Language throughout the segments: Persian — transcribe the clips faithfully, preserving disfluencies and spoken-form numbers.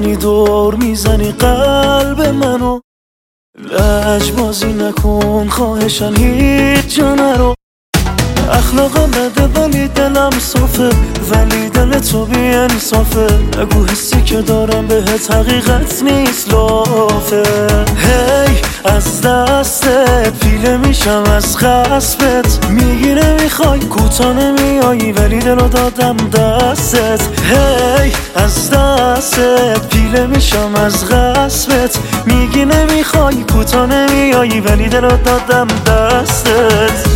میزنی دور میزنی قلب منو، لجبازی نکن خواهشن هیچ جا نرو. اخلاقم بده ولی دلم صافه، ولی دل تو بی انصافه. نگو حسی که دارم بهت حقیقت نیست لافه. هی از دستت پیله میشم از خصبت، میگی نمیخوای کوتا نمیایی ولی دلو دادم دستت. هی از دستت پیله میشم از غصبت، میگی نمیخوای کوتا نمیایی ولی دلو دادم دستت.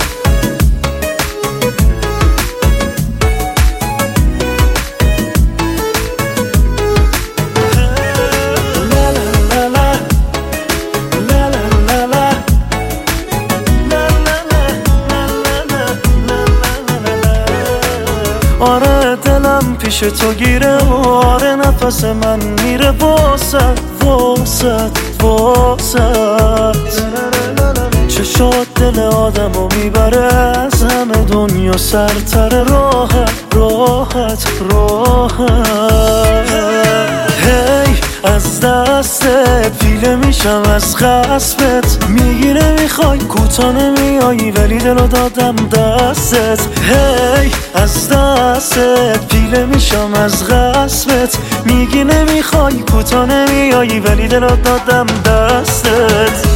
آره دلم پیش تو گیره، آره نفس من میره واسد واسد واسد. چشات دل آدمو میبره از همه دنیا سرتر، راحت راحت راحت. هی از دستت پیله میشم از خصبت، میگی نمیخوای کوتا نمیایی ولی دلو دادم دستت. هی از دستت پیله میشم از غصبت، میگی نمیخوای کوتا نمیایی ولی دلو دادم دستت.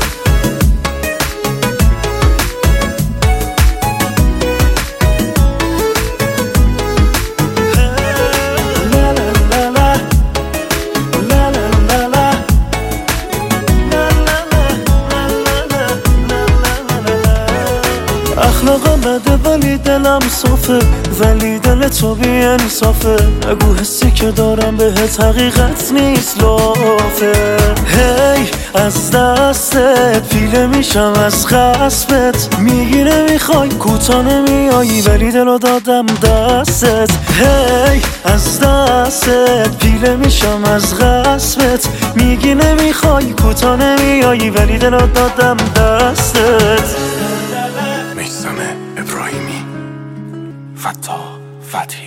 اخلاقم بده ولی دلم صافه، ولی دل تو بی انصافه. نگو حسی که دارم بهت حقیقت نیست لافه. هی از دستت پیله میشم از خصبت، میگی نمیخوای کوتا نمیایی ولی دلو دادم دستت. هی از دستت پیله میشم از غصبت، میگی نمیخوای کوتا نمیایی ولی دلو دادم دستت. میثم ابراهیمی، فتاح فتحی.